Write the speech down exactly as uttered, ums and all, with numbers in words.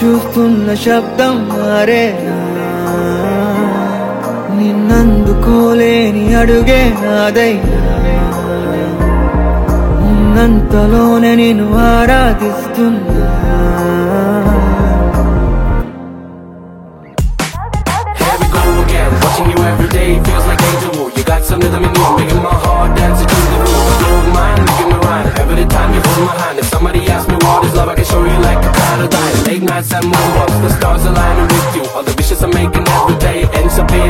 చూస్తున్న శబ్దం మారేనా, నిన్నందుకోలేని అడుగే నాదైనా, ఉన్నంతలోనే నిన్ను ఆరాధిస్తున్నా. Here we go again, watching you every day feels like deja vu. You got some rhythm in you, making my heart dance to the groove. Blow mine, making me rhyme. Every time you hold my hand, if somebody asks me what is love, I can show you like a paradigm. Late nights and moonwalks, the stars align.